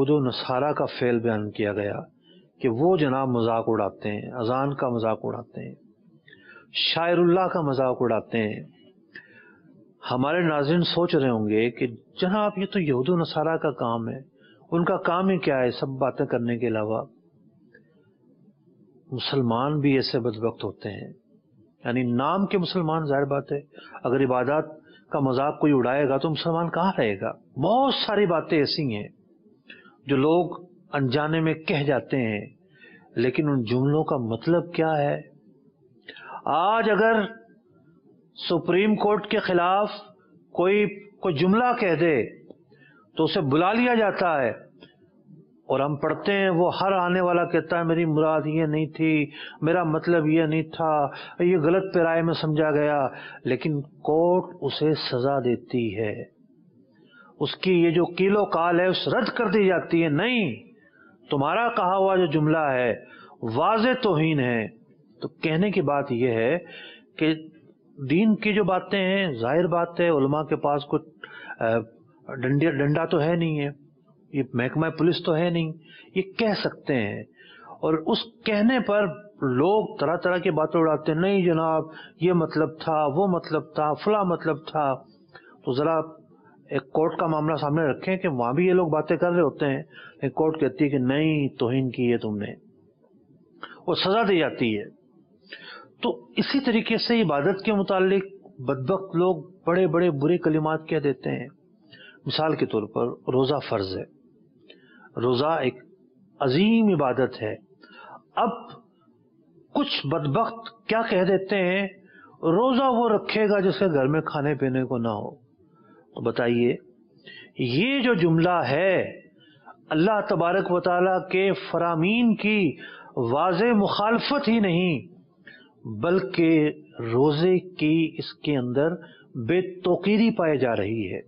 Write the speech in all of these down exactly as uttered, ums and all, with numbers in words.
یہود و نصارہ کا فعل بیان کیا گیا کہ وہ جناب مذاق اڑاتے ہیں، اذان کا مذاق اڑاتے ہیں، شاعر اللہ کا مذاق اڑاتے ہیں۔ ہمارے ناظرین سوچ رہے ہوں گے کہ جناب یہ تو یہود و نصارہ کا کام ہے، ان کا کام ہی کیا ہے سب باتیں کرنے کے علاوہ؟ مسلمان بھی ایسے بدبخت ہوتے ہیں، یعنی نام کے مسلمان، ظاہر بات ہے اگر عبادات کا مذاق کوئی اڑائے گا تو مسلمان کہاں رہے گا؟ بہت ساری باتیں ایسی ہیں جو لوگ انجانے میں کہہ جاتے ہیں، لیکن ان جملوں کا مطلب کیا ہے؟ آج اگر سپریم کورٹ کے خلاف کوئی کوئی جملہ کہہ دے تو اسے بلا لیا جاتا ہے، اور ہم پڑھتے ہیں وہ ہر آنے والا کہتا ہے میری مراد یہ نہیں تھی، میرا مطلب یہ نہیں تھا، یہ غلط پیرائے میں سمجھا گیا، لیکن کورٹ اسے سزا دیتی ہے، اس کی یہ جو کیل و کال ہے اس رد کر دی جاتی ہے۔ نہیں، تمہارا کہا ہوا جو جملہ ہے واضح توہین ہے۔ تو کہنے کی بات یہ ہے کہ دین کی جو باتیں ہیں، ظاہر بات ہے علماء کے پاس کوئی ڈنڈا تو ہے نہیں ہے، یہ محکمہ پولیس تو ہے نہیں، یہ کہہ سکتے ہیں، اور اس کہنے پر لوگ طرح طرح کی باتیں اڑاتے ہیں، نہیں جناب یہ مطلب تھا، وہ مطلب تھا، فلاں مطلب تھا۔ تو ذرا ایک کورٹ کا معاملہ سامنے رکھیں کہ وہاں بھی یہ لوگ باتیں کر رہے ہوتے ہیں، لیکن کورٹ کہتی ہے کہ نہیں توہین کی ہے تم نے، وہ سزا دی جاتی ہے۔ تو اسی طریقے سے عبادت کے متعلق بدبخت لوگ بڑے بڑے برے کلمات کہہ دیتے ہیں۔ مثال کے طور پر روزہ فرض ہے، روزہ ایک عظیم عبادت ہے، اب کچھ بدبخت کیا کہہ دیتے ہیں، روزہ وہ رکھے گا جسے گھر میں کھانے پینے کو نہ ہو۔ تو بتائیے یہ جو جملہ ہے اللہ تبارک و تعالیٰ کے فرامین کی واضح مخالفت ہی نہیں، بلکہ روزے کی اس کے اندر بے توقیری پائی جا رہی ہے،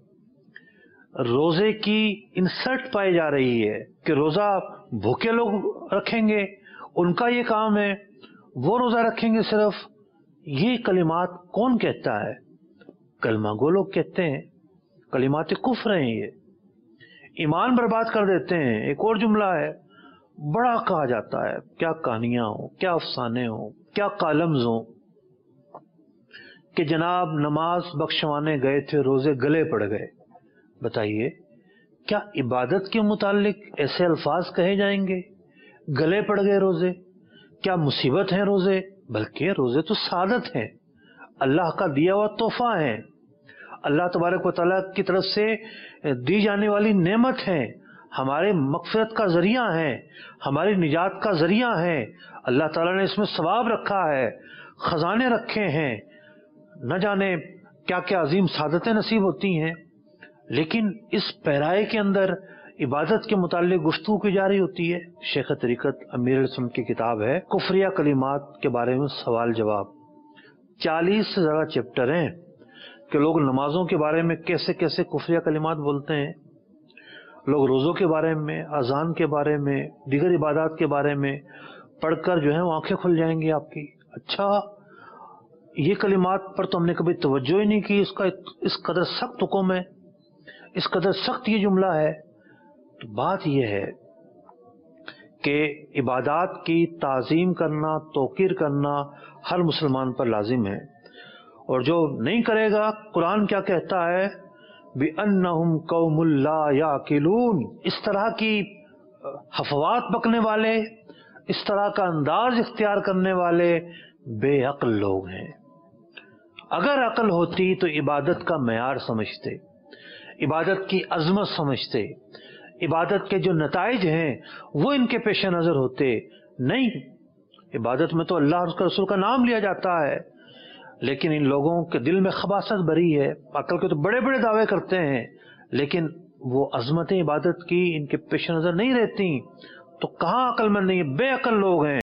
روزے کی انسلٹ پائی جا رہی ہے کہ روزہ بھوکے لوگ رکھیں گے، ان کا یہ کام ہے، وہ روزہ رکھیں گے صرف۔ یہ کلمات کون کہتا ہے؟ کلمہ گو لوگ کہتے ہیں، کلمات کفر ہیں، یہ ایمان برباد کر دیتے ہیں۔ ایک اور جملہ ہے، بڑا کہا جاتا ہے، کیا کہانیاں ہوں، کیا افسانے ہوں، کیا کالمز ہوں کہ جناب نماز بخشوانے گئے تھے روزے گلے پڑ گئے۔ بتائیے کیا عبادت کے متعلق ایسے الفاظ کہے جائیں گے؟ گلے پڑ گئے روزے، کیا مصیبت ہیں روزے؟ بلکہ روزے تو سعادت ہیں، اللہ کا دیا ہوا تحفہ ہیں، اللہ تبارک و تعالیٰ کی طرف سے دی جانے والی نعمت ہیں، ہمارے مغفرت کا ذریعہ ہیں، ہماری نجات کا ذریعہ ہیں۔ اللہ تعالیٰ نے اس میں ثواب رکھا ہے، خزانے رکھے ہیں، نہ جانے کیا کیا عظیم سعادتیں نصیب ہوتی ہیں، لیکن اس پیرائے کے اندر عبادت کے متعلق گفتگو کی جا رہی ہوتی ہے۔ شیخ طریقت امیر علیہ السلام کی کتاب ہے کفریہ کلمات کے بارے میں سوال جواب، چالیس سے زیادہ چیپٹر ہیں کہ لوگ نمازوں کے بارے میں کیسے کیسے کفریہ کلمات بولتے ہیں، لوگ روزوں کے بارے میں، اذان کے بارے میں، دیگر عبادات کے بارے میں پڑھ کر جو ہے وہ آنکھیں کھل جائیں گی آپ کی۔ اچھا یہ کلمات پر تو ہم نے کبھی توجہ ہی نہیں کی، اس کا اس قدر سخت حکم ہے، اس قدر سخت یہ جملہ ہے۔ تو بات یہ ہے کہ عبادات کی تعظیم کرنا، توقیر کرنا ہر مسلمان پر لازم ہے، اور جو نہیں کرے گا قرآن کیا کہتا ہے، بِأَنَّهُمْ قَوْمٌ لَا يَعْقِلُونَ، اس طرح کی حفوات بکنے والے، اس طرح کا انداز اختیار کرنے والے بے عقل لوگ ہیں۔ اگر عقل ہوتی تو عبادت کا معیار سمجھتے، عبادت کی عظمت سمجھتے، عبادت کے جو نتائج ہیں وہ ان کے پیش نظر ہوتے۔ نہیں، عبادت میں تو اللہ اور اس کے رسول کا نام لیا جاتا ہے، لیکن ان لوگوں کے دل میں خباثت بھری ہے، عقل کے تو بڑے بڑے دعوے کرتے ہیں، لیکن وہ عظمت عبادت کی ان کے پیش نظر نہیں رہتی، تو کہاں عقل مند نہیں، بے عقل لوگ ہیں۔